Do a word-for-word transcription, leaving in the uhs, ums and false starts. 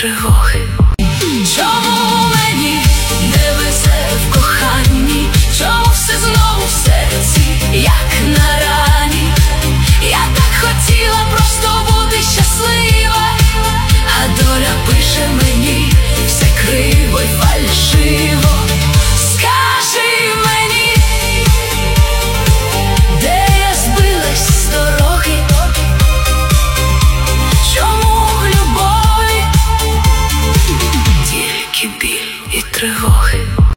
тривоги. Чому мені не везе в коханні? Чому все знову в серці, як на рані? Я так хотіла просто бути щаслива, а доля пише мені все криво й фальшиво. Скажи мені, де я збилась з дороги? Чому в любові тільки біль і тривоги?